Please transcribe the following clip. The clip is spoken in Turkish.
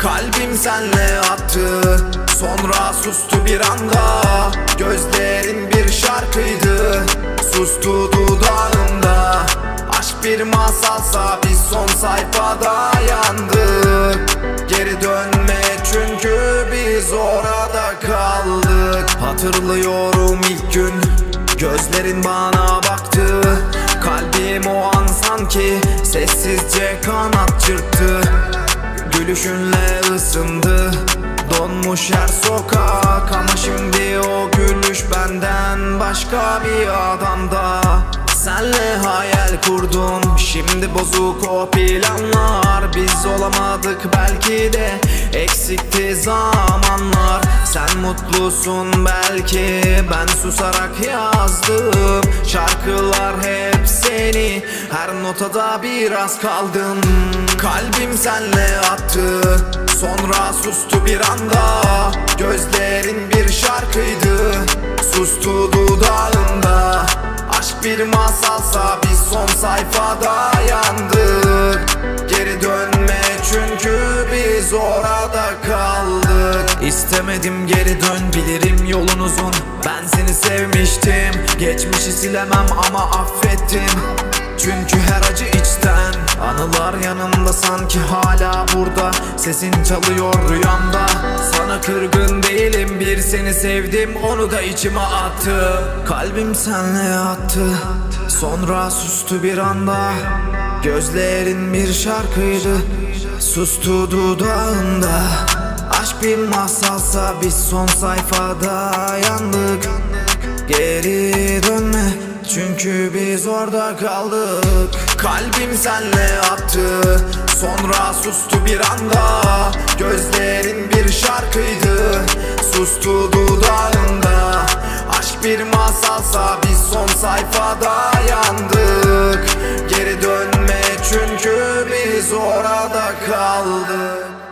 Kalbim senle attı, sonra sustu bir anda. Gözlerin bir şarkıydı, sustu dudağında. Aşk bir masalsa biz son sayfada yandık. Geri dönme çünkü biz orada kaldık. Hatırlıyorum ilk gün gözlerin bana baktı. Kalbim o an sanki sessizce kanat çırptı. Gülüşünle ısındı donmuş her sokak. Ama şimdi o gülüş benden başka bir adamda. Senle hayal kurdum, şimdi bozuk o planlar. Biz olamadık belki de eksikti zamanlar. Sen mutlusun belki, ben susarak yazdım. Şarkılar hep seni, her notada biraz kaldım. Kalbim senle attı, sonra sustu bir anda. Gözlerin bir şarkıydı, sustu dudağında. Aşk bir masalsa biz son sayfada yandık. Geri dönme çünkü biz orada kaldık. İstemedim geri dön, bilirim yolun uzun. Ben seni sevmiştim, geçmişi silemem ama affettim. Çünkü her acı içten, anılar yanımda sanki hala burada. Sesin çalıyor rüyamda. Sana kırgın değilim, bir seni sevdim, onu da içime attım. Kalbim senle attı, sonra sustu bir anda. Gözlerin bir şarkıydı, sustu dudağında. Aşk bir masalsa biz son sayfada yandık. Geri dönme çünkü biz orada kaldık. Kalbim senle attı, sonra sustu bir anda. Gözlerin bir şarkıydı, sustu dudağında. Aşk bir masalsa biz son sayfada yandık. Geri dönme çünkü biz orada kaldık.